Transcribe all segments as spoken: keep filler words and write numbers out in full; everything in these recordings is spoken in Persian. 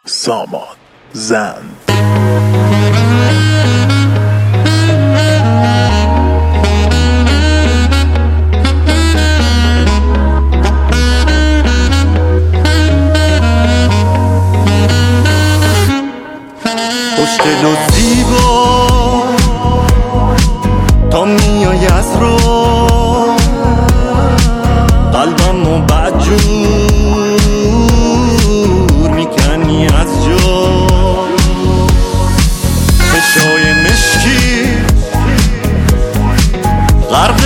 سامان زند. خوشگل و زیبا تا میای از رو قلبم و بدجور میکنی از جا، چشای مشکی غرق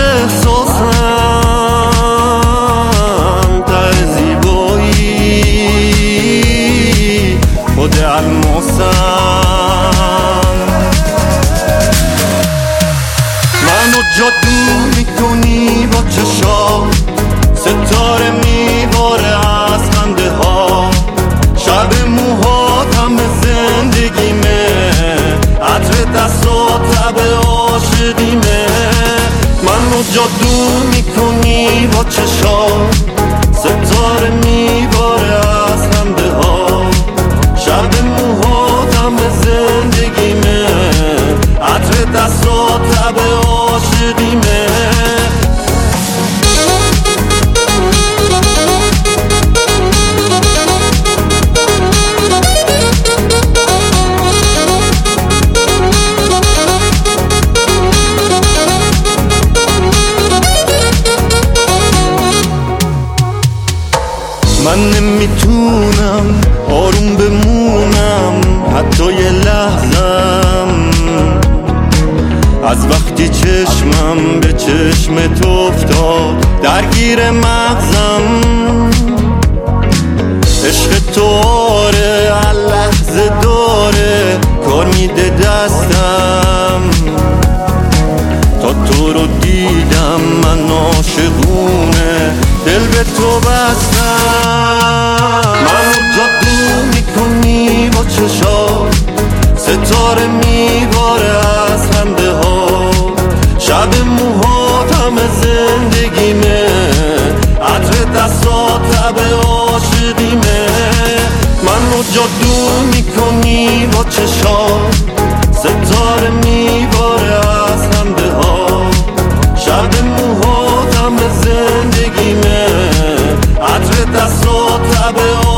احساسم، ته زیبایی خود الماسم، منو جادو میکنی با چشات، ستاره میباره از خنده ها، شب موهات همه زندگیمه، عطر دستات تب عاشقیمه، منو جادو میکنی با چشات، ستاره میباره از خنده ها، شب موهات همه زندگیمه، عطر دستات تب عاشقیمه. من نمیتونم آروم بمونم حتی یه لحظم، از وقتی چشمم به چشمت افتاد درگیر مغزم، عشق تو آره هر لحظه داره کار میده دستم، تا تو رو دیدم من عاشقونه دل به تو بستم، منو جادو میکنی با چشات، ستاره میباره از خنده ها، شب موهات همه زندگیمه، عطر دستات تب عاشقیمه، منو جادو میکنی با چشات، ستاره میباره از خنده ها، شب موهات همه زندگیمه، عطر دستات تب